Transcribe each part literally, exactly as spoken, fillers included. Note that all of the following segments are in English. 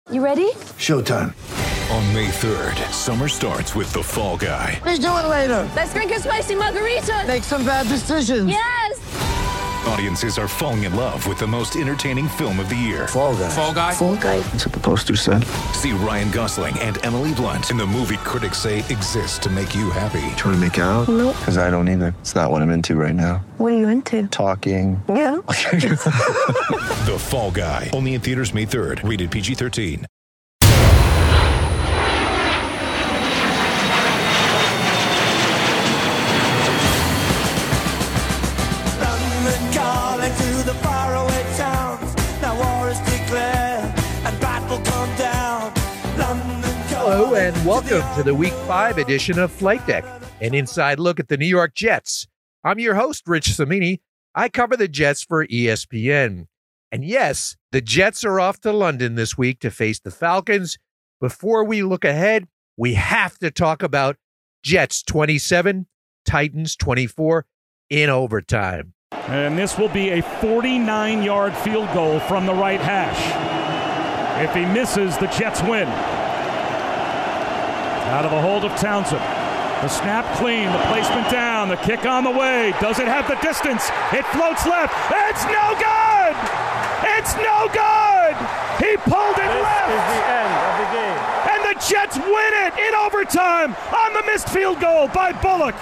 You ready? Showtime. On May third, summer starts with The Fall Guy. Let's do it later. Let's drink a spicy margarita. Make some bad decisions. Yes! Audiences are falling in love with the most entertaining film of the year. Fall Guy. Fall Guy? Fall Guy. That's what the poster said. See Ryan Gosling and Emily Blunt in the movie critics say exists to make you happy. Trying to make it out? Nope. Because I don't either. It's not what I'm into right now. What are you into? Talking. Yeah. The Fall Guy. Only in theaters May third. Rated P G thirteen. Hello and welcome to the Week five edition of Flight Deck, an inside look at the New York Jets. I'm your host, Rich Cimini. I cover the Jets for E S P N. And yes, the Jets are off to London this week to face the Falcons. Before we look ahead, we have to talk about Jets twenty-seven, Titans twenty-four in overtime. And this will be a forty-nine-yard field goal from the right hash. If he misses, the Jets win. Out of the hold of Townsend. The snap clean, the placement down, the kick on the way. Does it have the distance? It floats left. It's no good! It's no good! He pulled it this left! This is the end of the game. And the Jets win it in overtime on the missed field goal by Bullock.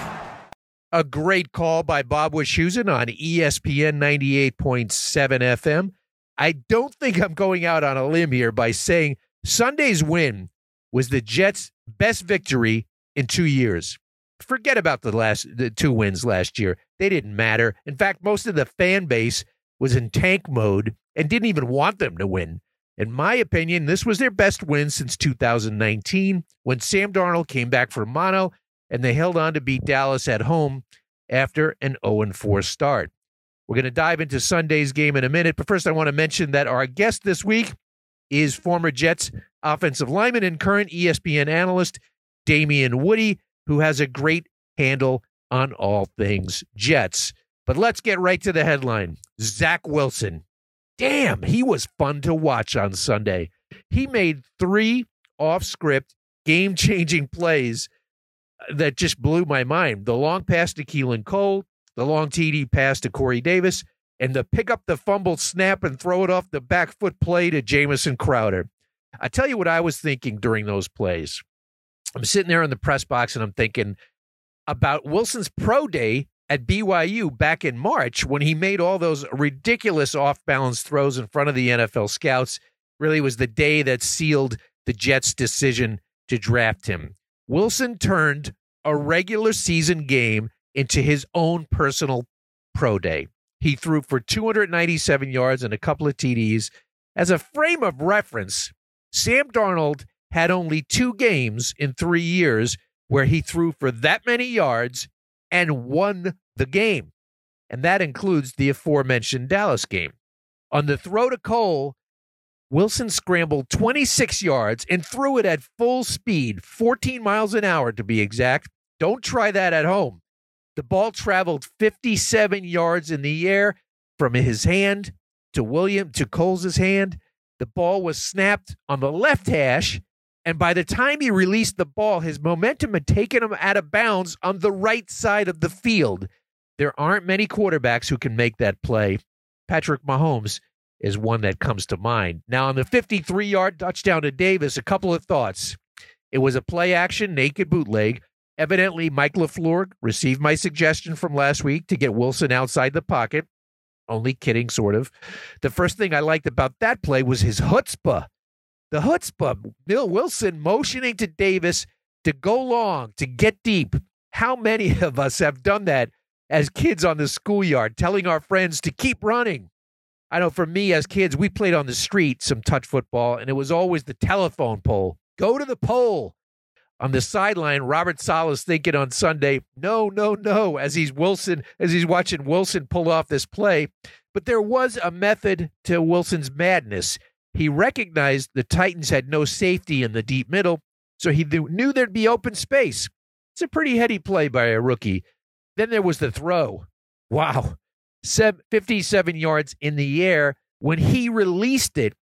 A great call by Bob Wischusen on E S P N ninety-eight point seven F M. I don't think I'm going out on a limb here by saying Sunday's win was the Jets' best victory in two years. Forget about the last the two wins last year. They didn't matter. In fact, most of the fan base was in tank mode and didn't even want them to win. In my opinion, this was their best win since two thousand nineteen when Sam Darnold came back for mono and they held on to beat Dallas at home after an oh and four start. We're going to dive into Sunday's game in a minute, but first I want to mention that our guest this week is former Jets offensive lineman and current E S P N analyst Damien Woody, who has a great handle on all things Jets. But let's get right to the headline. Zach Wilson. Damn, he was fun to watch on Sunday. He made three off-script, game-changing plays that just blew my mind. The long pass to Keelan Cole, the long T D pass to Corey Davis, and the pick up the fumble snap and throw it off the back foot play to Jamison Crowder. I tell you what I was thinking during those plays. I'm sitting there in the press box and I'm thinking about Wilson's pro day at B Y U back in March when he made all those ridiculous off-balance throws in front of the N F L scouts. Really was the day that sealed the Jets' decision to draft him. Wilson turned a regular season game into his own personal pro day. He threw for two hundred ninety-seven yards and a couple of T Ds. As a frame of reference, Sam Darnold had only two games in three years where he threw for that many yards and won the game. And that includes the aforementioned Dallas game. On the throw to Cole, Wilson scrambled twenty-six yards and threw it at full speed, fourteen miles an hour to be exact. Don't try that at home. The ball traveled fifty-seven yards in the air from his hand to William to Cole's hand. The ball was snapped on the left hash, and by the time he released the ball, his momentum had taken him out of bounds on the right side of the field. There aren't many quarterbacks who can make that play. Patrick Mahomes is one that comes to mind. Now, on the fifty-three-yard touchdown to Davis, a couple of thoughts. It was a play-action naked bootleg. Evidently, Mike LaFleur received my suggestion from last week to get Wilson outside the pocket. Only kidding, sort of. The first thing I liked about that play was his chutzpah. The chutzpah. Bill Wilson motioning to Davis to go long, to get deep. How many of us have done that as kids on the schoolyard, telling our friends to keep running? I know for me as kids, we played on the street, some touch football, and it was always the telephone pole. Go to the pole. On the sideline, Robert Saleh's thinking on Sunday, no, no, no, as he's Wilson, as he's watching Wilson pull off this play. But there was a method to Wilson's madness. He recognized the Titans had no safety in the deep middle, so he knew there'd be open space. It's a pretty heady play by a rookie. Then there was the throw. Wow. fifty-seven yards in the air. When he released it,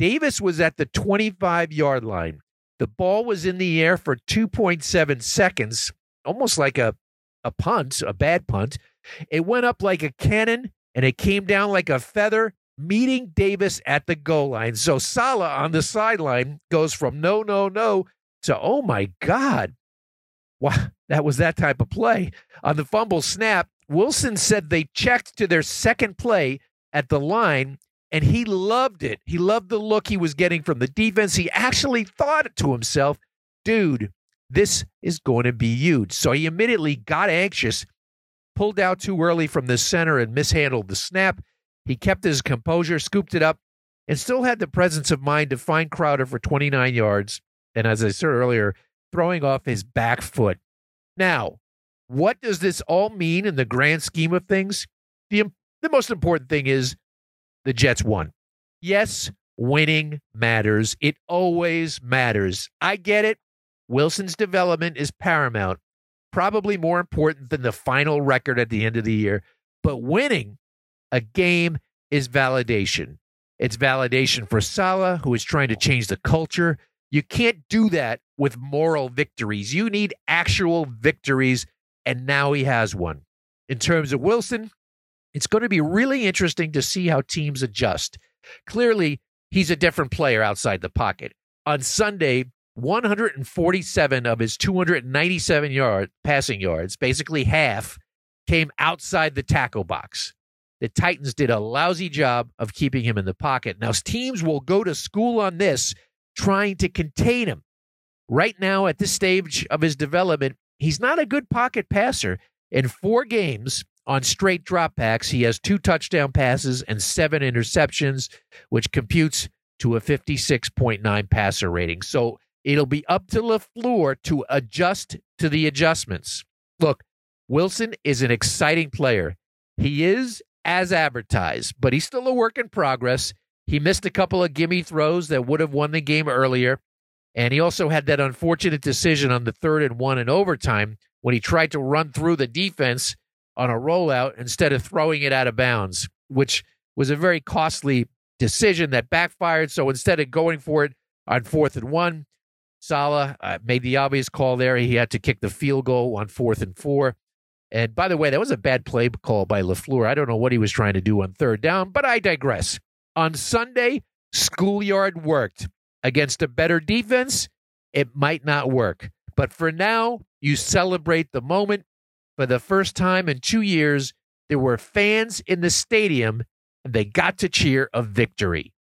Davis was at the twenty-five-yard line. The ball was in the air for two point seven seconds, almost like a, a punt, a bad punt. It went up like a cannon, and it came down like a feather, meeting Davis at the goal line. So Saleh on the sideline goes from no, no, no to, oh, my God. Wow, that was that type of play. On the fumble snap, Wilson said they checked to their second play at the line, and he loved it. He loved the look he was getting from the defense. He actually thought to himself, dude, this is going to be huge. So he immediately got anxious, pulled out too early from the center and mishandled the snap. He kept his composure, scooped it up, and still had the presence of mind to find Crowder for twenty-nine yards. And as I said earlier, throwing off his back foot. Now, what does this all mean in the grand scheme of things? The, the most important thing is the Jets won. Yes, winning matters. It always matters. I get it. Wilson's development is paramount, probably more important than the final record at the end of the year. But winning a game is validation. It's validation for Saleh, who is trying to change the culture. You can't do that with moral victories. You need actual victories, and now he has one. In terms of Wilson, it's going to be really interesting to see how teams adjust. Clearly, he's a different player outside the pocket. On Sunday, one hundred forty-seven of his two hundred ninety-seven yard passing yards, basically half, came outside the tackle box. The Titans did a lousy job of keeping him in the pocket. Now, teams will go to school on this, trying to contain him. Right now, at this stage of his development, he's not a good pocket passer. In four games on straight dropbacks, he has two touchdown passes and seven interceptions, which computes to a fifty-six point nine passer rating. So it'll be up to LaFleur to adjust to the adjustments. Look, Wilson is an exciting player. He is as advertised, but he's still a work in progress. He missed a couple of gimme throws that would have won the game earlier. And he also had that unfortunate decision on the third and one in overtime when he tried to run through the defense on a rollout instead of throwing it out of bounds, which was a very costly decision that backfired. So instead of going for it on fourth and one, Saleh uh, made the obvious call there. He had to kick the field goal on fourth and four. And by the way, that was a bad play call by LaFleur. I don't know what he was trying to do on third down, but I digress. On Sunday, schoolyard worked. Against a better defense, it might not work. But for now, you celebrate the moment. For the first time in two years, there were fans in the stadium, and they got to cheer a victory.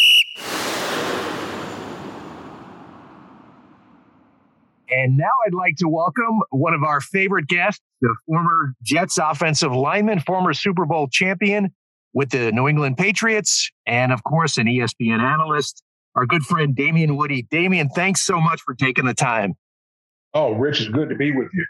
And now I'd like to welcome one of our favorite guests, the former Jets offensive lineman, former Super Bowl champion with the New England Patriots, and of course, an E S P N analyst, our good friend Damien Woody. Damien, thanks so much for taking the time. Oh, Rich, it's good to be with you.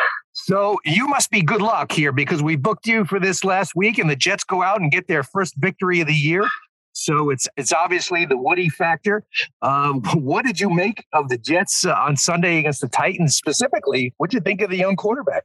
So you must be good luck here because we booked you for this last week, and the Jets go out and get their first victory of the year. So it's it's obviously the Woody factor. Um, what did you make of the Jets uh, on Sunday against the Titans specifically? What did you think of the young quarterback?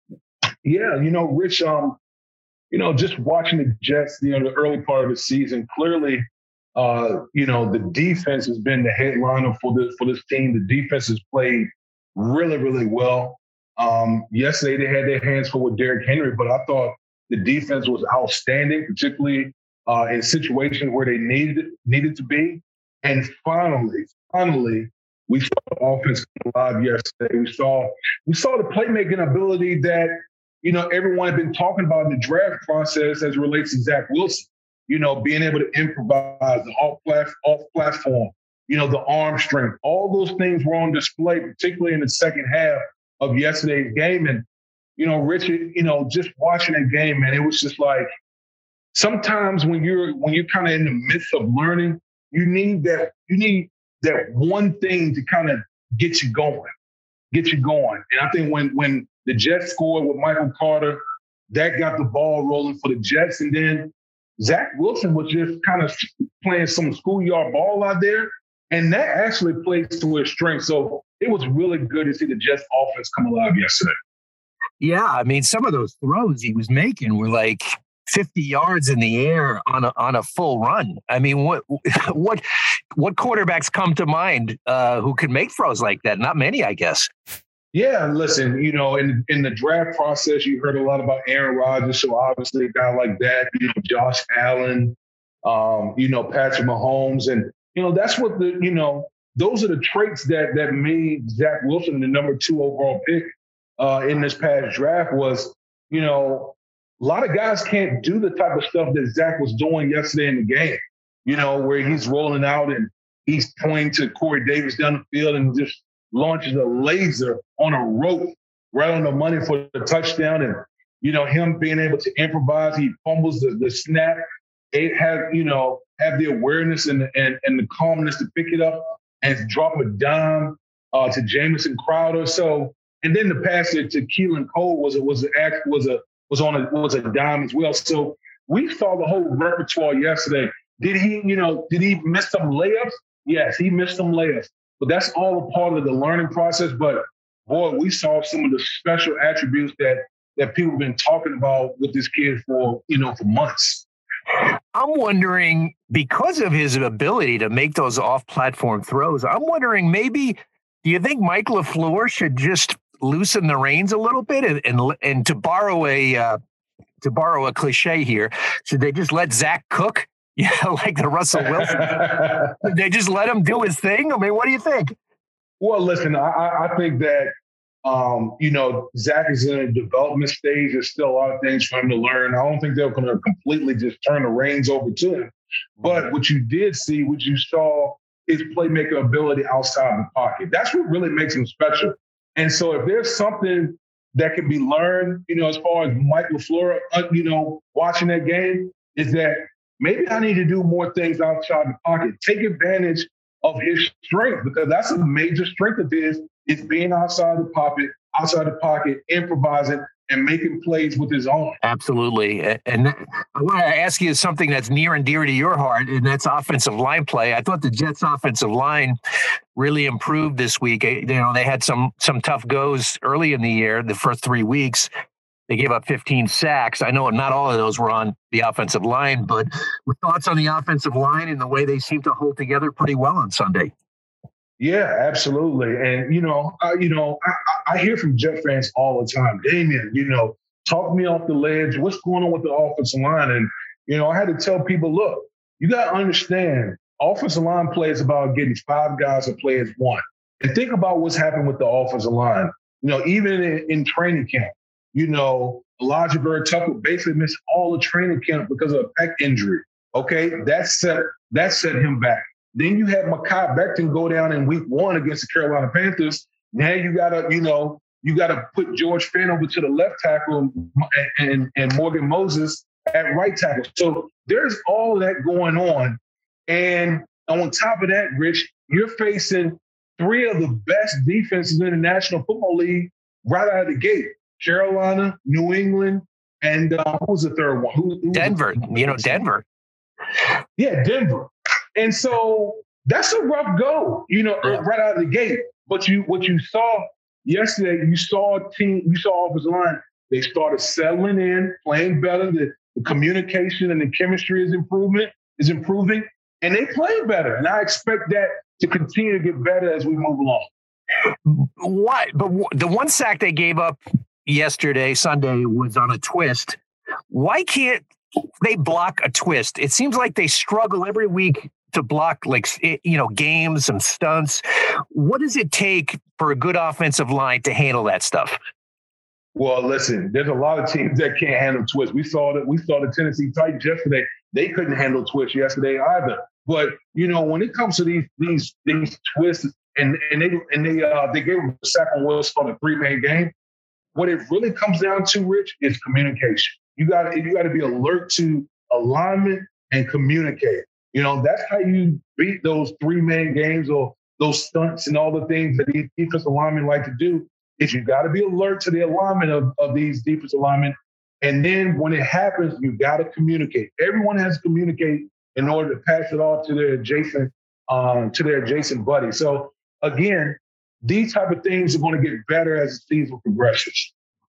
Yeah, you know, Rich, um, you know, just watching the Jets, you know, the early part of the season, clearly, uh, you know, the defense has been the headliner for this for this team. The defense has played really, really well. Um, yesterday they had their hands full with Derrick Henry, but I thought the defense was outstanding, particularly uh, in situations where they needed needed to be. And finally, finally, we saw the offense come alive yesterday. We saw we saw the playmaking ability that, you know, everyone had been talking about in the draft process as it relates to Zach Wilson. You know, being able to improvise, the off off platform, you know, the arm strength, all those things were on display, particularly in the second half of yesterday's game. And, you know, Richard, you know, just watching that game, man, it was just like sometimes when you're when you're kind of in the midst of learning, you need that you need that one thing to kind of get you going, get you going. And I think when when the Jets scored with Michael Carter, that got the ball rolling for the Jets. And then Zach Wilson was just kind of playing some schoolyard ball out there. And that actually plays to his strength. So it was really good to see the Jets offense come alive yesterday. Yeah, I mean, some of those throws he was making were like fifty yards in the air on a on a full run. I mean, what what what quarterbacks come to mind uh, who can make throws like that? Not many, I guess. Yeah, listen, you know, in in the draft process, you heard a lot about Aaron Rodgers. So obviously a guy like that, you know, Josh Allen, um, you know, Patrick Mahomes. And, you know, that's what the, you know, those are the traits that that made Zach Wilson the number two overall pick uh, in this past draft was, you know, a lot of guys can't do the type of stuff that Zach was doing yesterday in the game, you know, where he's rolling out and he's pointing to Corey Davis down the field and just launches a laser on a rope right on the money for the touchdown. And, you know, him being able to improvise, he fumbles the, the snap, it have, you know, have the awareness and the, and, and the calmness to pick it up and drop a dime uh, to Jamison Crowder. So, and then the pass to Keelan Cole was a, was a, was a, was on a, was a dime as well. So we saw the whole repertoire yesterday. Did he, you know, did he miss some layups? Yes, he missed some layups. But that's all a part of the learning process. But boy, we saw some of the special attributes that that people have been talking about with this kid for, you know, for months. I'm wondering, because of his ability to make those off-platform throws, I'm wondering maybe, do you think Mike LaFleur should just loosen the reins a little bit and and, and to borrow a uh, to borrow a cliche here, should they just let Zach cook? Yeah, like the Russell Wilson. They just let him do his thing? I mean, what do you think? Well, listen, I, I think that, um, you know, Zach is in a development stage. There's still a lot of things for him to learn. I don't think they're going to completely just turn the reins over to him. But what you did see, what you saw, is playmaker ability outside the pocket. That's what really makes him special. And so if there's something that can be learned, you know, as far as Mike LaFleur, uh, you know, watching that game, is that maybe I need to do more things outside the pocket. Take advantage of his strength, because that's a major strength of his, is being outside the pocket, outside the pocket, improvising and making plays with his own. Absolutely. And I want to ask you something that's near and dear to your heart, and that's offensive line play. I thought the Jets' offensive line really improved this week. You know, they had some some tough goes early in the year, the first three weeks. They gave up fifteen sacks. I know not all of those were on the offensive line, but with thoughts on the offensive line and the way they seem to hold together pretty well on Sunday. Yeah, absolutely. And, you know, I, you know, I, I hear from Jet fans all the time, Damian, you know, talk me off the ledge. What's going on with the offensive line? And, you know, I had to tell people, look, you got to understand, offensive line play is about getting five guys to play as one. And think about what's happened with the offensive line. You know, even in, in training camp, you know, Elijah Vera-Tucker basically missed all the training camp because of a pec injury. Okay, that set that set him back. Then you had Mekhi Becton go down in week one against the Carolina Panthers. Now you gotta, you know, you gotta put George Fenn over to the left tackle and, and, and Morgan Moses at right tackle. So there's all of that going on. And on top of that, Rich, you're facing three of the best defenses in the National Football League right out of the gate. Carolina, New England, and uh, who was the third one? Who, who Denver. You know, Denver. Yeah, Denver. And so that's a rough go, you know, yeah. right out of the gate. But you, what you saw yesterday, you saw a team, you saw offensive line. They started settling in, playing better. The, the communication and the chemistry is improvement is improving, and they play better. And I expect that to continue to get better as we move along. What? But the one sack they gave up yesterday, Sunday, was on a twist. Why can't they block a twist? It seems like they struggle every week to block, like, you know, games and stunts. What does it take for a good offensive line to handle that stuff? Well, listen, there's a lot of teams that can't handle twists. We saw that. We saw the Tennessee Titans yesterday. They couldn't handle twists yesterday either. But you know, when it comes to these these these twists, and and they and they uh, they gave them a sack on Wilson on a three-man game. What it really comes down to, Rich, is communication. You got you got to be alert to alignment and communicate. You know, that's how you beat those three-man games or those stunts and all the things that these defensive linemen like to do. Is you got to be alert to the alignment of, of these defensive linemen. And then when it happens, you got to communicate. Everyone has to communicate in order to pass it off to their adjacent um, to their adjacent buddy. So again, these type of things are going to get better as the season progresses.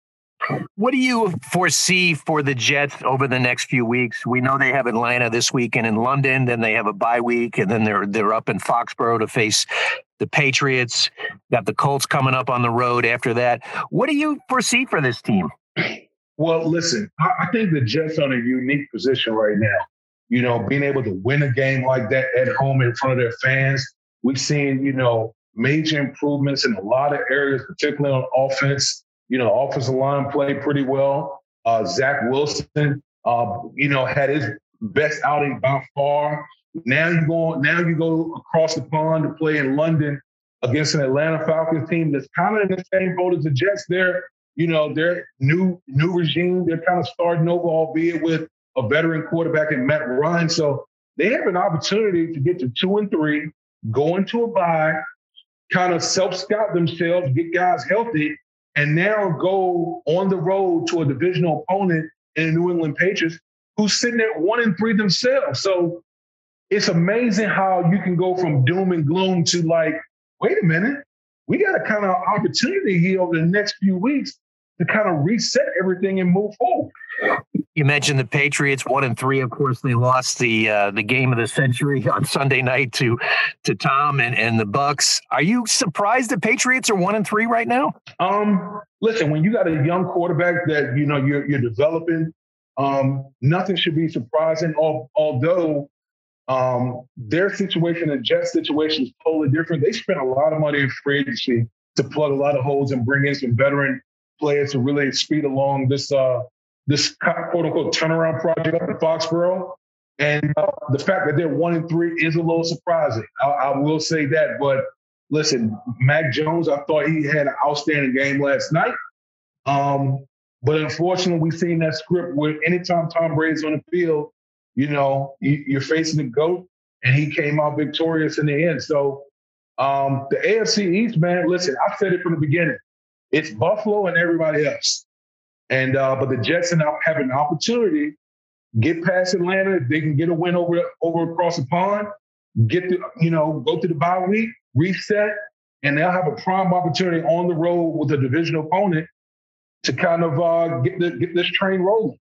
What do you foresee for the Jets over the next few weeks? We know they have Atlanta this weekend in London, then they have a bye week, and then they're they're up in Foxborough to face the Patriots. Got the Colts coming up on the road after that. What do you foresee for this team? Well, listen, I, I think the Jets are in a unique position right now. You know, being able to win a game like that at home in front of their fans. We've seen, you know, major improvements in a lot of areas, particularly on offense. You know, offensive line played pretty well. Uh, Zach Wilson, uh, you know, had his best outing by far. Now you go, now you go across the pond to play in London against an Atlanta Falcons team that's kind of in the same boat as the Jets. They're, you know, they're new new regime. They're kind of starting over, albeit with a veteran quarterback in Matt Ryan. So they have an opportunity to get to two and three, go into a bye, kind of self-scout themselves, get guys healthy, and now go on the road to a divisional opponent in the New England Patriots who's sitting at one and three themselves. So it's amazing how you can go from doom and gloom to like, wait a minute, we got a kind of opportunity here over the next few weeks to kind of reset everything and move forward. You mentioned the Patriots, one and three. Of course, they lost the uh, the game of the century on Sunday night to to Tom and, and the Bucks. Are you surprised the Patriots are one and three right now? Um, listen, when you got a young quarterback that you know you're you're developing, um, nothing should be surprising. Although um, their situation, the Jets situation, is totally different. They spent a lot of money in free agency to plug a lot of holes and bring in some veteran players to really speed along this uh, this quote unquote turnaround project up in Foxborough. And uh, the fact that they're one and three is a little surprising. I, I will say that. But listen, Mac Jones, I thought he had an outstanding game last night. Um, but unfortunately, we've seen that script where anytime Tom Brady's on the field, you know, you, you're facing the GOAT, and he came out victorious in the end. So um, the A F C East, man, listen, I said it from the beginning. It's Buffalo and everybody else. And uh, but the Jets have an opportunity, get past Atlanta. If they can get a win over over across the pond, get the, you know, go to the bye week, reset, and they'll have a prime opportunity on the road with a divisional opponent to kind of uh, get the, get this train rolling.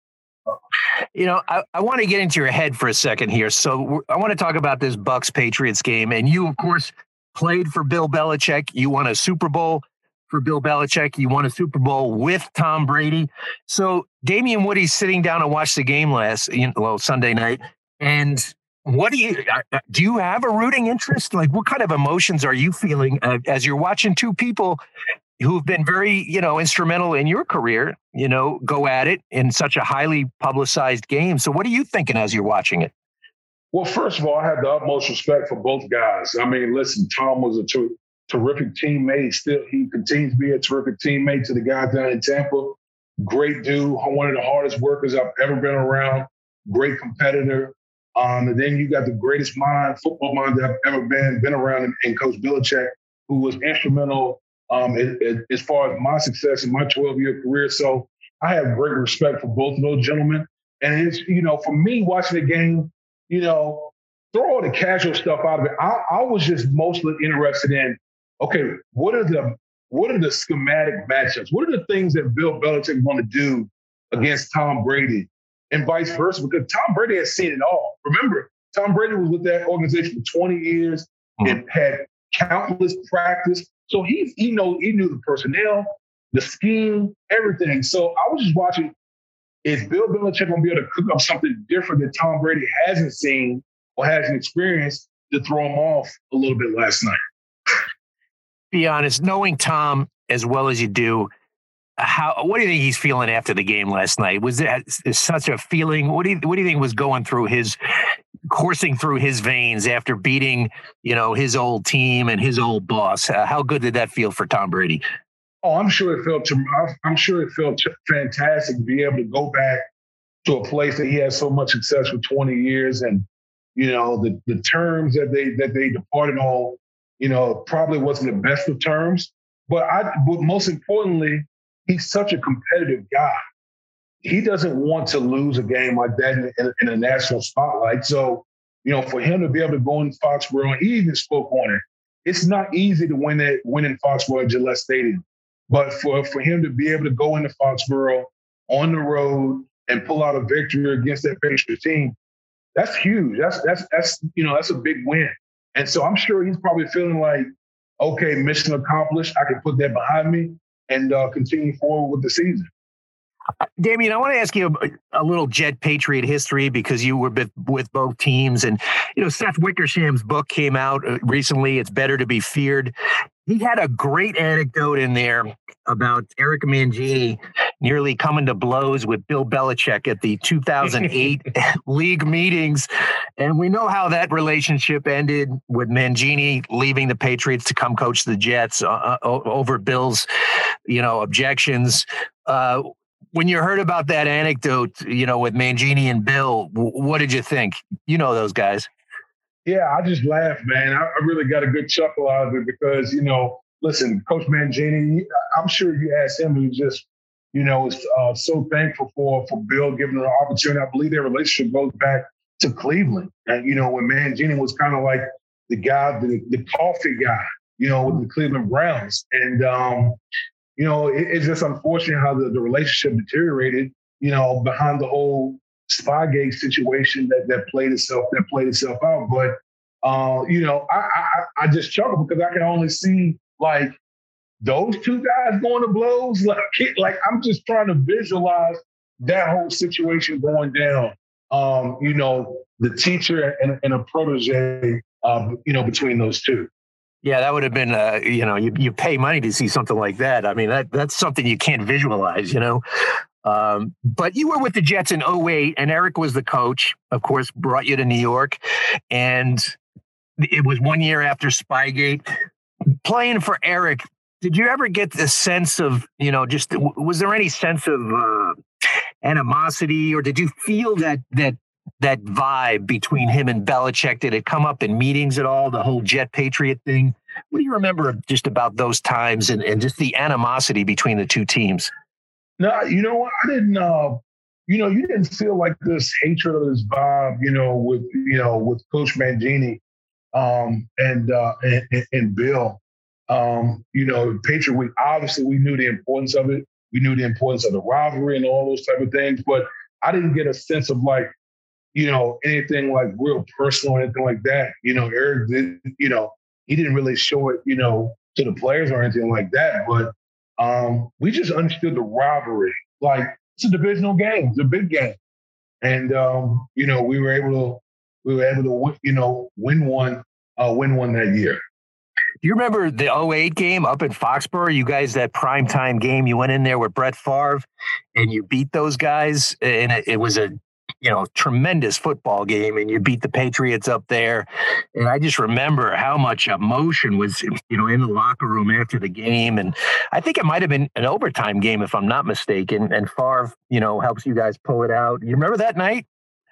You know, I, I want to get into your head for a second here. So I want to talk about this Bucks Patriots game. And you, of course, played for Bill Belichick. You won a Super Bowl for Bill Belichick. You won a Super Bowl with Tom Brady. So Damian Woody's sitting down and watched the game last, you know, well, Sunday night. And what do you, do you have a rooting interest? Like, what kind of emotions are you feeling uh, as you're watching two people who've been very, you know, instrumental in your career, you know, go at it in such a highly publicized game? So what are you thinking as you're watching it? Well, first of all, I have the utmost respect for both guys. I mean, listen, Tom was a true terrific teammate. Still, he continues to be a terrific teammate to the guys down in Tampa. Great dude, one of the hardest workers I've ever been around. Great competitor. Um, and then you got the greatest mind, football mind that I've ever been been around in, in Coach Belichick, who was instrumental um, as, as far as my success in my twelve-year career. So I have great respect for both of those gentlemen. And it's, you know, for me watching the game, you know, throw all the casual stuff out of it. I, I was just mostly interested in, okay, what are the what are the schematic matchups? What are the things that Bill Belichick want to do against Tom Brady and vice versa? Because Tom Brady has seen it all. Remember, Tom Brady was with that organization for twenty years and had countless practice. So he he know he knew the personnel, the scheme, everything. So I was just watching, is Bill Belichick going to be able to cook up something different that Tom Brady hasn't seen or hasn't experienced to throw him off a little bit last night? Be honest, knowing Tom as well as you do, how what do you think he's feeling after the game last night? Was there such a feeling? What do you what do you think was going through his coursing through his veins after beating, you know, his old team and his old boss? Uh, how good did that feel for Tom Brady? Oh, I'm sure it felt I'm sure it felt fantastic to be able to go back to a place that he had so much success for twenty years, and you know the the terms that they that they departed on. You know, probably wasn't the best of terms, but I. But most importantly, he's such a competitive guy. He doesn't want to lose a game like that in, in, in a national spotlight. So, you know, for him to be able to go in Foxborough, and he even spoke on it. It's not easy to win it, win in Foxborough at Gillette Stadium. But for, for him to be able to go into Foxborough on the road and pull out a victory against that Patriots team, that's huge. That's that's that's you know that's a big win. And so I'm sure he's probably feeling like, okay, mission accomplished. I can put that behind me and uh, continue forward with the season. Damian, I want to ask you a, a little Jet Patriot history because you were with, with both teams. And, you know, Seth Wickersham's book came out recently. It's Better to Be Feared. He had a great anecdote in there about Eric Mangini nearly coming to blows with Bill Belichick at the two thousand eight league meetings. And we know how that relationship ended with Mangini leaving the Patriots to come coach the Jets uh, over Bill's, you know, objections. Uh, When you heard about that anecdote, you know, with Mangini and Bill, what did you think? You know those guys. Yeah, I just laughed, man. I, I really got a good chuckle out of it because, you know, listen, Coach Mangini, I'm sure you asked him, he was just, you know, was uh, so thankful for for Bill giving him the opportunity. I believe their relationship goes back to Cleveland. And, you know, when Mangini was kind of like the guy, the, the coffee guy, you know, with the Cleveland Browns. And, um, you know, it, it's just unfortunate how the, the relationship deteriorated, you know, behind the whole Spygate situation that, that played itself that played itself out. But, uh, you know, I, I I just chuckle because I can only see, like, those two guys going to blows. Like, like I'm just trying to visualize that whole situation going down. Um, you know, the teacher and, and a protege, uh, you know, between those two. Yeah, that would have been, uh, you know, you, you pay money to see something like that. I mean, that that's something you can't visualize, you know. Um, but you were with the Jets in oh eight, and Eric was the coach, of course, brought you to New York. And it was one year after Spygate. Playing for Eric, did you ever get the sense of, you know, just was there any sense of uh, animosity, or did you feel that that that vibe between him and Belichick? Did it come up in meetings at all, the whole Jet Patriot thing? What do you remember just about those times and, and just the animosity between the two teams? No, you know what? I didn't, uh, you know, you didn't feel like this hatred or this vibe, you know, with, you know, with Coach Mangini um, and, uh, and, and Bill. Um, you know, Patriot Week, obviously we knew the importance of it. We knew the importance of the rivalry and all those type of things, but I didn't get a sense of like, you know, anything like real personal or anything like that. You know, Eric did, you know, he didn't really show it, you know, to the players or anything like that. But um, we just understood the rivalry. Like, it's a divisional game. It's a big game. And, um, you know, we were able to, we were able to, win, you know, win one, uh, win one that year. Do you remember the oh eight game up in Foxborough? You guys, that primetime game, you went in there with Brett Favre and you beat those guys. And it, it was a, you know, tremendous football game, and you beat the Patriots up there. And I just remember how much emotion was, you know, in the locker room after the game. And I think it might have been an overtime game, if I'm not mistaken. And Favre, you know, helps you guys pull it out. You remember that night?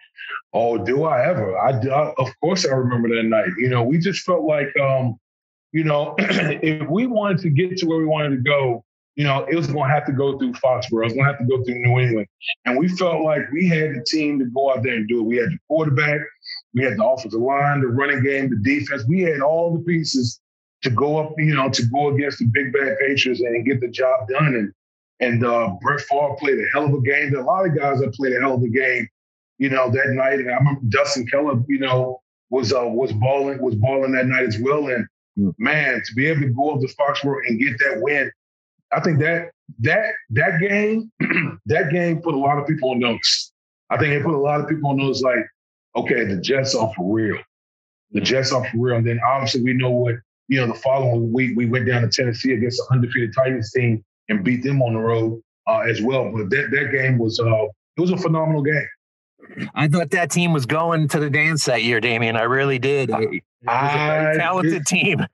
Oh, do I ever? I, I of course I remember that night. You know, we just felt like, um, you know, if we wanted to get to where we wanted to go, you know, it was going to have to go through Foxborough. It was going to have to go through New England. And we felt like we had the team to go out there and do it. We had the quarterback. We had the offensive line, the running game, the defense. We had all the pieces to go up, you know, to go against the big bad Patriots and get the job done. And and uh, Brett Favre played a hell of a game. There are a lot of guys that played a hell of a game, you know, that night. And I remember Dustin Keller, you know, was uh, was balling was balling that night as well. And, man, to be able to go up to Foxborough and get that win, I think that that that game, that game put a lot of people on notice. I think it put a lot of people on notice, like, okay, the Jets are for real. The Jets are for real. And then obviously we know what, you know, the following week we went down to Tennessee against the undefeated Titans team and beat them on the road uh, as well. But that that game was uh, it was a phenomenal game. I thought that team was going to the dance that year, Damian. I really did. It was a very talented I, team.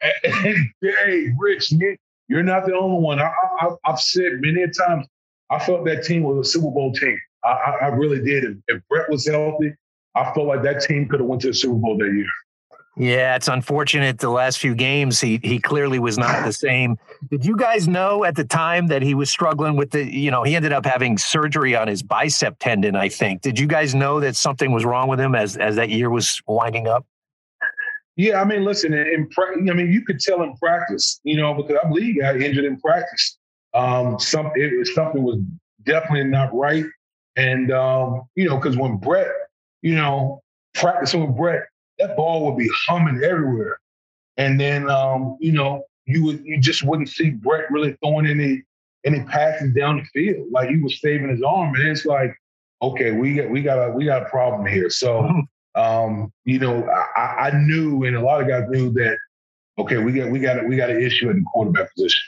Hey, Rich, you're not the only one. I, I, I've said many times, I felt that team was a Super Bowl team. I, I, I really did. If, if Brett was healthy, I felt like that team could have went to the Super Bowl that year. Yeah, it's unfortunate the last few games, he he clearly was not the same. Did you guys know at the time that he was struggling with the, you know, he ended up having surgery on his bicep tendon, I think. Did you guys know that something was wrong with him as, as that year was winding up? Yeah, I mean, listen, in, in I mean, you could tell in practice, you know, because I believe he got injured in practice. um, some it was something was definitely not right. And um, you know, because when Brett, you know, practicing with Brett, that ball would be humming everywhere. And then um, you know, you would you just wouldn't see Brett really throwing any any passes down the field. Like he was saving his arm, and it's like, okay, we got we got a we got a problem here. So um, you know, I, I knew, and a lot of guys knew that. Okay, we got we got we got an issue at the quarterback position.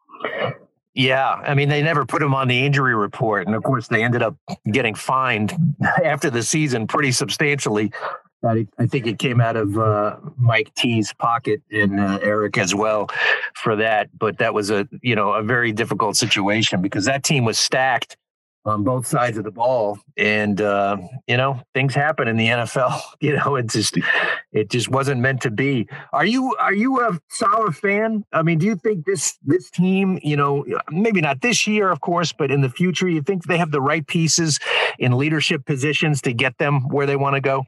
Yeah, I mean, they never put him on the injury report, and of course, they ended up getting fined after the season pretty substantially. I, I think it came out of uh, Mike T's pocket and uh, Eric as well for that. But that was a you know a very difficult situation because that team was stacked on both sides of the ball, and uh, you know things happen in the N F L. You know, it just it just wasn't meant to be. Are you are you a Saleh fan? I mean, do you think this this team, you know, maybe not this year, of course, but in the future, you think they have the right pieces in leadership positions to get them where they want to go?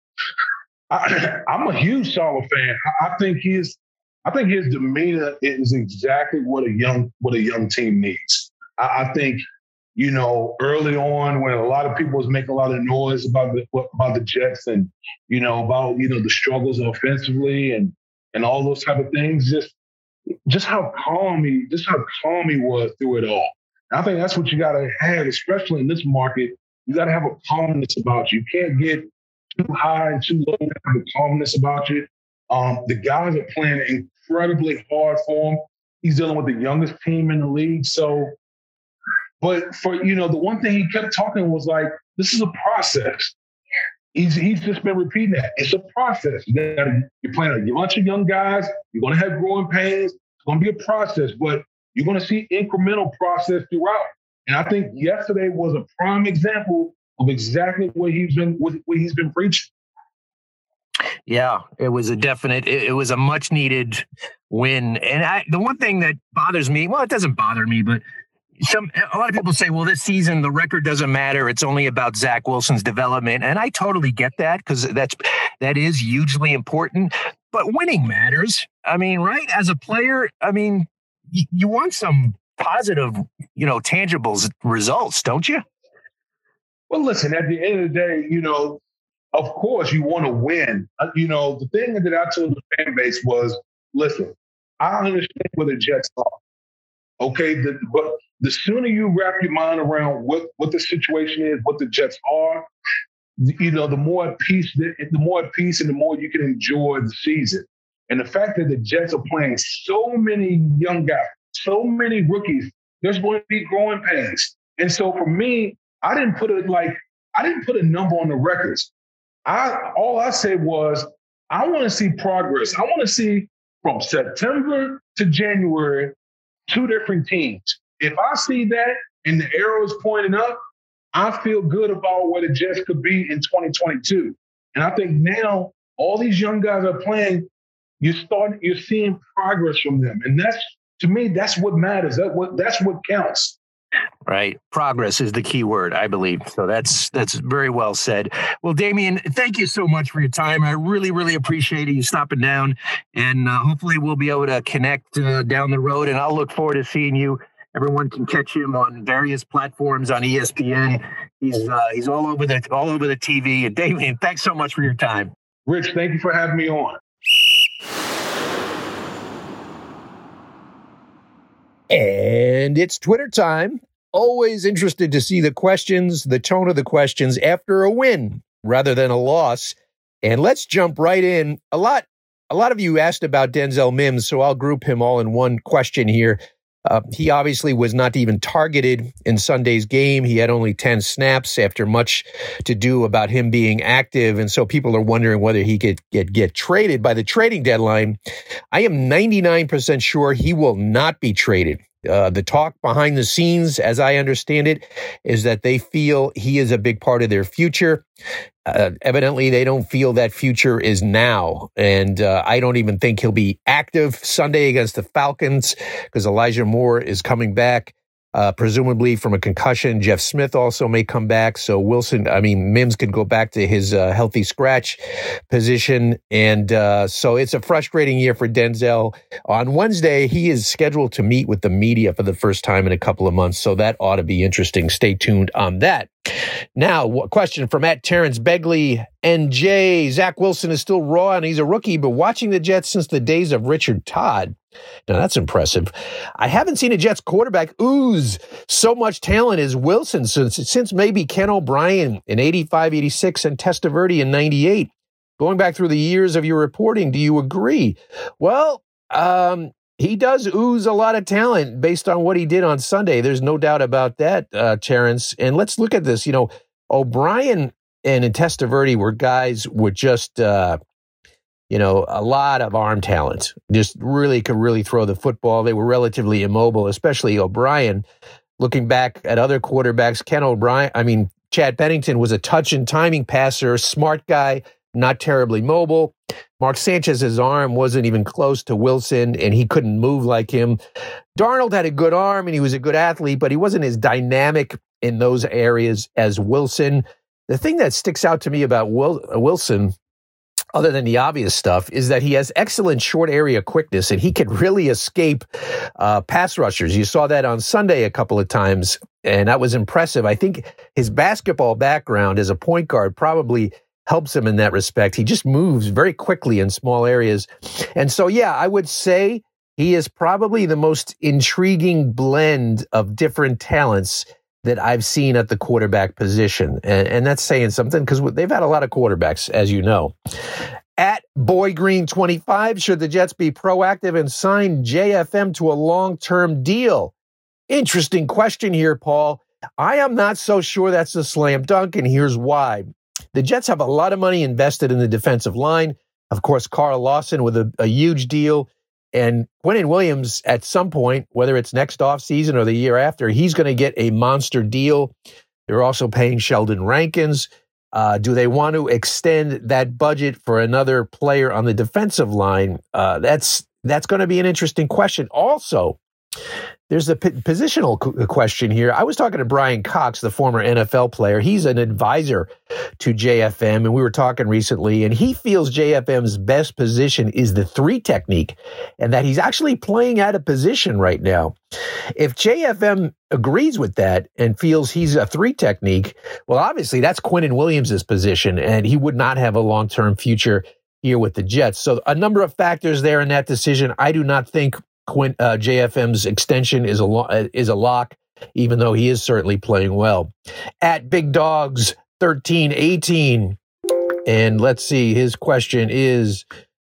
I, I'm a huge Saleh fan. I, I think his I think his demeanor is exactly what a young what a young team needs. I, I think. You know, early on when a lot of people was making a lot of noise about the about the Jets and, you know, about, you know, the struggles offensively and and all those type of things, just just how calm he just how calm he was through it all. And I think that's what you gotta have, especially in this market. You gotta have a calmness about you. You can't get too high and too low, have a calmness about you. Um, the guys are playing incredibly hard for him. He's dealing with the youngest team in the league. So But for, you know, the one thing he kept talking was like, this is a process. He's he's just been repeating that. It's a process. You gotta, you're playing a bunch of young guys. You're going to have growing pains. It's going to be a process, but you're going to see incremental process throughout. And I think yesterday was a prime example of exactly what he's been what, what he's been preaching. Yeah, it was a definite, it, it was a much needed win. And I, the one thing that bothers me, well, it doesn't bother me, but Some a lot of people say, well, this season, the record doesn't matter. It's only about Zach Wilson's development. And I totally get that because that's that is hugely important. But winning matters. I mean, right? As a player, I mean, y- you want some positive, you know, tangible results, don't you? Well, listen, at the end of the day, you know, of course you want to win. Uh, you know, the thing that I told the fan base was, listen, I understand where the Jets are. Okay, the, but the sooner you wrap your mind around what, what the situation is, what the Jets are, you know, the more at peace, the, the more at peace, and the more you can enjoy the season. And the fact that the Jets are playing so many young guys, so many rookies, there's going to be growing pains. And so for me, I didn't put it like I didn't put a number on the records. I all I said was I want to see progress. I want to see from September to January. Two different teams. If I see that and the arrow is pointing up, I feel good about where the Jets could be in twenty twenty-two. And I think now all these young guys are playing. You're starting. You're seeing progress from them, and that's to me. That's what matters. That what that's what counts. Right. Progress is the key word, I believe. So that's that's very well said. Well, Damian, thank you so much for your time. I really, really appreciate you stopping down. And uh, hopefully we'll be able to connect uh, down the road. And I'll look forward to seeing you. Everyone can catch him on various platforms on E S P N. He's uh, he's all over the all over the T V. And Damian, thanks so much for your time. Rich, thank you for having me on. And it's Twitter time. Always interested to see the questions, the tone of the questions after a win rather than a loss. And let's jump right in. A lot, a lot of you asked about Denzel Mims, so I'll group him all in one question here. Uh, he obviously was not even targeted in Sunday's game. He had only ten snaps after much to do about him being active. And so people are wondering whether he could get, get traded by the trading deadline. I am ninety-nine percent sure he will not be traded. Uh, the talk behind the scenes, as I understand it, is that they feel he is a big part of their future. Uh, evidently, they don't feel that future is now. And uh, I don't even think he'll be active Sunday against the Falcons because Elijah Moore is coming back. uh, presumably from a concussion. Jeff Smith also may come back. So Wilson, I mean, Mims could go back to his uh, healthy scratch position. And uh, so it's a frustrating year for Denzel. On Wednesday, he is scheduled to meet with the media for the first time in a couple of months. So that ought to be interesting. Stay tuned on that. Now, a question from at Terrence Begley. N J, Zach Wilson is still raw and he's a rookie, but watching the Jets since the days of Richard Todd. Now, that's impressive. I haven't seen a Jets quarterback ooze so much talent as Wilson since, since maybe Ken O'Brien in eighty-five, eighty-six and Testaverde in ninety-eight. Going back through the years of your reporting, do you agree? Well, um, he does ooze a lot of talent based on what he did on Sunday. There's no doubt about that, uh, Terrence. And let's look at this. You know, O'Brien and Testaverde were guys with just, uh, you know, a lot of arm talent. Just really could really throw the football. They were relatively immobile, especially O'Brien. Looking back at other quarterbacks, Ken O'Brien, I mean, Chad Pennington was a touch and timing passer, smart guy, not terribly mobile. Mark Sanchez's arm wasn't even close to Wilson, and he couldn't move like him. Darnold had a good arm, and he was a good athlete, but he wasn't as dynamic in those areas as Wilson. The thing that sticks out to me about Wil- Wilson, other than the obvious stuff, is that he has excellent short area quickness, and he can really escape uh, pass rushers. You saw that on Sunday a couple of times, and that was impressive. I think his basketball background as a point guard probably helps him in that respect. He just moves very quickly in small areas. And so, yeah, I would say he is probably the most intriguing blend of different talents that I've seen at the quarterback position. And, and that's saying something because they've had a lot of quarterbacks, as you know. At Boy Green twenty-five, should the Jets be proactive and sign J F M to a long-term deal? Interesting question here, Paul. I am not so sure that's a slam dunk, and here's why. The Jets have a lot of money invested in the defensive line. Of course, Carl Lawson with a, a huge deal. And Quinnen Williams, at some point, whether it's next offseason or the year after, he's going to get a monster deal. They're also paying Sheldon Rankins. Uh, do they want to extend that budget for another player on the defensive line? Uh, that's that's going to be an interesting question. Also, there's a p- positional c- question here. I was talking to Brian Cox, the former N F L player. He's an advisor to J F M, and we were talking recently, and he feels J F M's best position is the three technique, and that he's actually playing out of position right now. If J F M agrees with that and feels he's a three technique, well, obviously that's Quinnen Williams' position, and he would not have a long-term future here with the Jets. So a number of factors there in that decision. I do not think Quint, uh, J F M's extension is a lo- is a lock, even though he is certainly playing well. At Big Dogs thirteen eighteen, and let's see, his question is,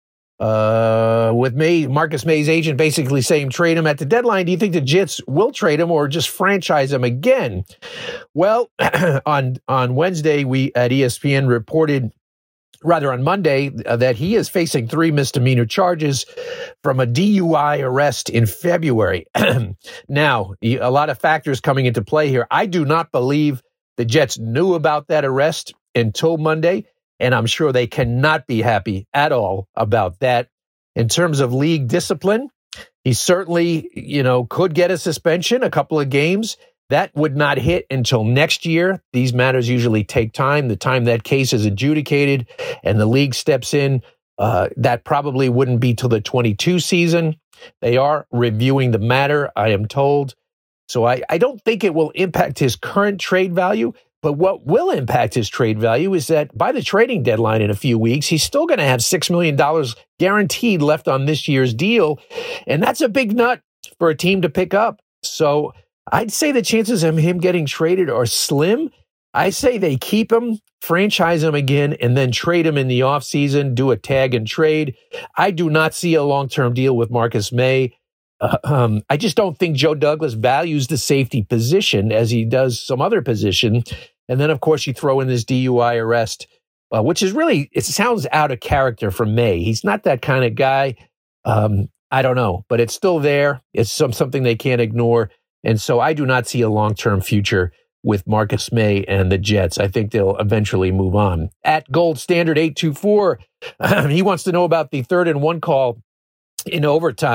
uh, with May, Marcus May's agent basically saying trade him at the deadline, do you think the Jets will trade him or just franchise him again? Well, on on Wednesday, we at E S P N reported, rather on Monday, uh, that he is facing three misdemeanor charges from a D U I arrest in February. Now, a lot of factors coming into play here. I do not believe the Jets knew about that arrest until Monday, and I'm sure they cannot be happy at all about that. In terms of league discipline, he certainly, you know, could get a suspension, a couple of games. That would not hit until next year. These matters usually take time. The time that case is adjudicated and the league steps in, uh, that probably wouldn't be till the twenty-two season. They are reviewing the matter, I am told. So I, I don't think it will impact his current trade value. But what will impact his trade value is that by the trading deadline in a few weeks, he's still going to have six million dollars guaranteed left on this year's deal. And that's a big nut for a team to pick up. So I'd say the chances of him getting traded are slim. I say they keep him, franchise him again, and then trade him in the offseason, do a tag and trade. I do not see a long-term deal with Marcus May. Uh, um, I just don't think Joe Douglas values the safety position as he does some other position. And then, of course, you throw in this D U I arrest, uh, which is really, it sounds out of character for May. He's not that kind of guy. Um, I don't know, but it's still there. It's some, something they can't ignore. And so I do not see a long-term future with Marcus May and the Jets. I think they'll eventually move on. At Gold Standard eight two four, he wants to know about the third and one call in overtime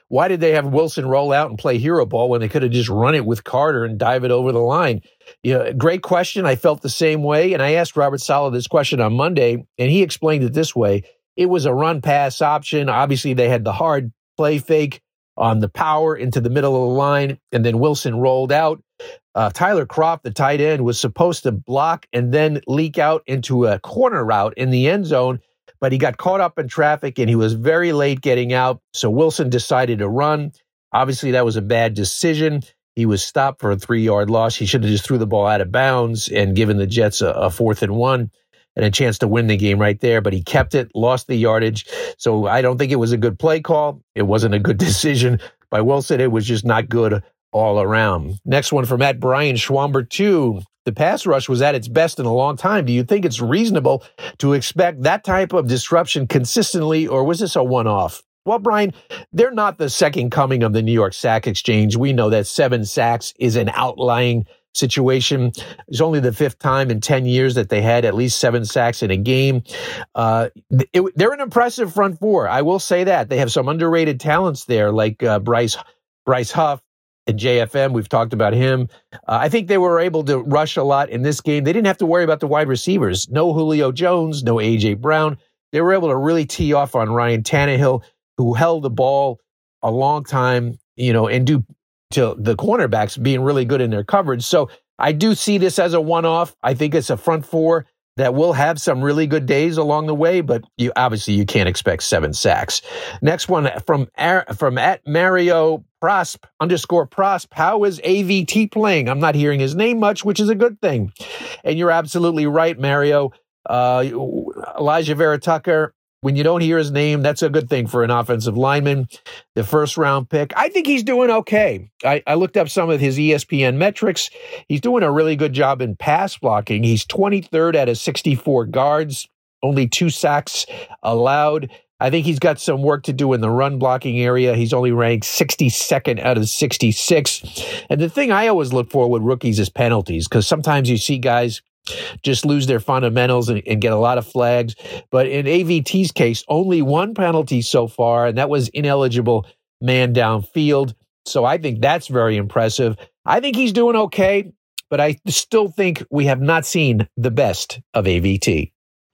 why did they have Wilson roll out and play hero ball when they could have just run it with Carter and dive it over the line? You know, great question. I felt the same way. And I asked Robert Saleh this question on Monday, and he explained it this way. It was a run-pass option. Obviously, they had the hard play fake on the power into the middle of the line, and then Wilson rolled out. Uh, Tyler Kroft, the tight end, was supposed to block and then leak out into a corner route in the end zone, but he got caught up in traffic, and he was very late getting out, so Wilson decided to run. Obviously, that was a bad decision. He was stopped for a three-yard loss. He should have just threw the ball out of bounds and given the Jets a, a fourth and one and a chance to win the game right there, but he kept it, lost the yardage. So I don't think it was a good play call. It wasn't a good decision by Wilson. It was just not good all around. Next one from at Brian Schwamber two. The pass rush was at its best in a long time. Do you think it's reasonable to expect that type of disruption consistently, or was this a one-off? Well, Brian, they're not the second coming of the New York Sack Exchange. We know that seven sacks is an outlying situation. It's only the fifth time in ten years that they had at least seven sacks in a game. Uh, it, they're an impressive front four. I will say that. They have some underrated talents there, like uh, Bryce Bryce Huff and J F M. We've talked about him. Uh, I think they were able to rush a lot in this game. They didn't have to worry about the wide receivers. No Julio Jones, no A J Brown. They were able to really tee off on Ryan Tannehill, who held the ball a long time, you know, and do to the cornerbacks being really good in their coverage. So I do see this as a one-off. I think it's a front four that will have some really good days along the way, but you obviously you can't expect seven sacks. Next one from from at Mario Prosp underscore Prosp. How is A V T playing? I'm not hearing his name much, which is a good thing. And you're absolutely right, Mario. Uh, Elijah Vera Tucker, when you don't hear his name, that's a good thing for an offensive lineman. The first round pick, I think he's doing okay. I, I looked up some of his E S P N metrics. He's doing a really good job in pass blocking. He's twenty-third out of sixty-four guards, only two sacks allowed. I think he's got some work to do in the run blocking area. He's only ranked sixty-second out of sixty-six. And the thing I always look for with rookies is penalties, because sometimes you see guys just lose their fundamentals and, and get a lot of flags. But in A V T's case, only one penalty so far, and that was ineligible man downfield. So I think that's very impressive. I think he's doing okay, but I still think we have not seen the best of A V T.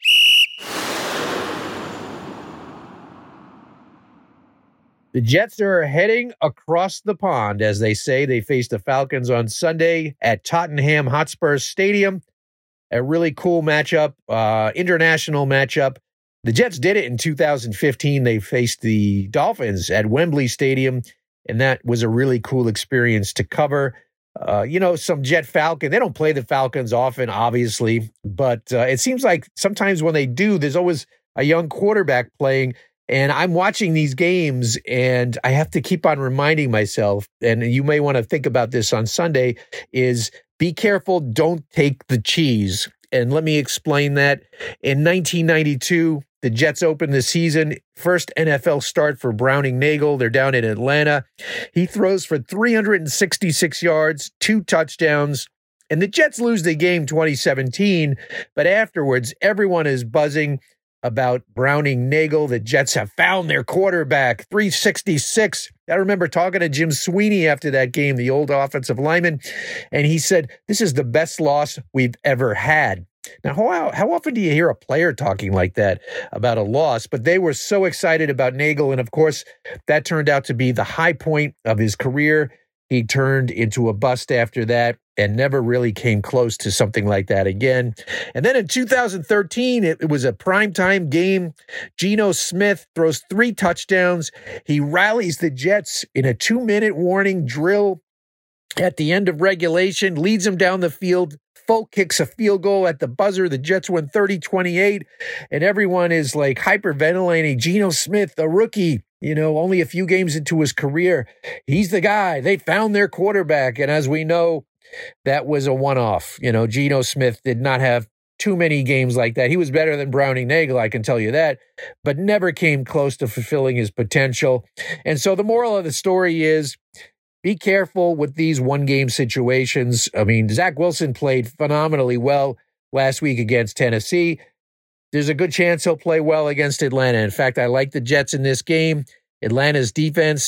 The Jets are heading across the pond, as they say. They face the Falcons on Sunday at Tottenham Hotspur Stadium. A really cool matchup, uh, international matchup. The Jets did it in two thousand fifteen. They faced the Dolphins at Wembley Stadium, and that was a really cool experience to cover. Uh, you know, some Jet Falcon, they don't play the Falcons often, obviously, but uh, it seems like sometimes when they do, there's always a young quarterback playing. And I'm watching these games, and I have to keep on reminding myself, and you may want to think about this on Sunday, is be careful, don't take the cheese. And let me explain that. In nineteen ninety-two, the Jets opened the season, first N F L start for Browning Nagel. They're down in Atlanta. He throws for three hundred sixty-six yards, two touchdowns, and the Jets lose the game twenty seventeen. But afterwards, everyone is buzzing about Browning Nagel. The Jets have found their quarterback, three sixty-six. I remember talking to Jim Sweeney after that game, the old offensive lineman, and he said, this is the best loss we've ever had. Now, how, how often do you hear a player talking like that about a loss? But they were so excited about Nagel, and of course, that turned out to be the high point of his career. He turned into a bust after that and never really came close to something like that again. And then in two thousand thirteen, it, it was a primetime game. Geno Smith throws three touchdowns. He rallies the Jets in a two-minute warning drill at the end of regulation, leads them down the field. Folk kicks a field goal at the buzzer. The Jets win thirty twenty-eight, and everyone is like hyperventilating. Geno Smith, a rookie, you know, only a few games into his career. He's the guy. They found their quarterback, and as we know, that was a one-off. You know, Geno Smith did not have too many games like that. He was better than Browning Nagel, I can tell you that, but never came close to fulfilling his potential. And so the moral of the story is, be careful with these one-game situations. I mean, Zach Wilson played phenomenally well last week against Tennessee. There's a good chance he'll play well against Atlanta. In fact, I like the Jets in this game. Atlanta's defense,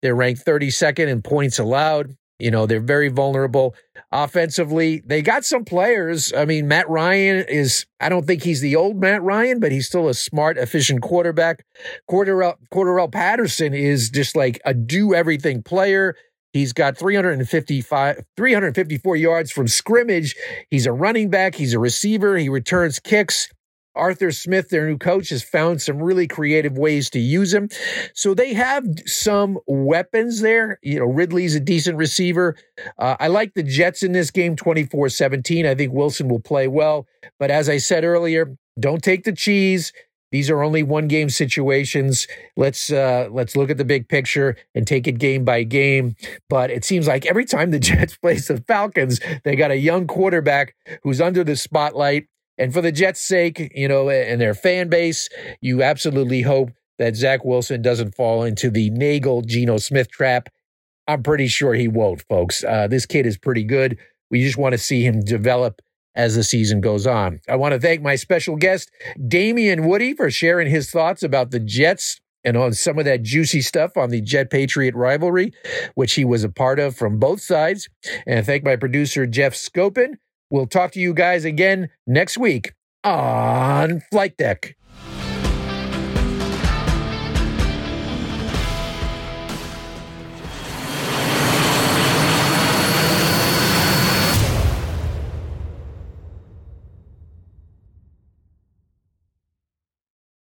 They're ranked thirty-second in points allowed. You know, they're very vulnerable. Offensively, they got some players. I mean, Matt Ryan is, I don't think he's the old Matt Ryan, but he's still a smart, efficient quarterback. Cordarrelle, Cordarrelle Patterson is just like a do-everything player. He's got three hundred fifty-five, three hundred fifty-four yards from scrimmage. He's a running back. He's a receiver. He returns kicks. Arthur Smith, their new coach, has found some really creative ways to use him. So they have some weapons there. You know, Ridley's a decent receiver. Uh, I like the Jets in this game, twenty-four seventeen. I think Wilson will play well. But as I said earlier, don't take the cheese. These are only one-game situations. Let's uh, let's look at the big picture and take it game by game. But it seems like every time the Jets play the Falcons, they got a young quarterback who's under the spotlight. And for the Jets' sake, you know, and their fan base, you absolutely hope that Zach Wilson doesn't fall into the Nagel Geno Smith trap. I'm pretty sure he won't, folks. Uh, this kid is pretty good. We just want to see him develop as the season goes on. I want to thank my special guest, Damien Woody, for sharing his thoughts about the Jets and on some of that juicy stuff on the Jet-Patriot rivalry, which he was a part of from both sides. And I thank my producer, Jeff Scopin. We'll talk to you guys again next week on Flight Deck.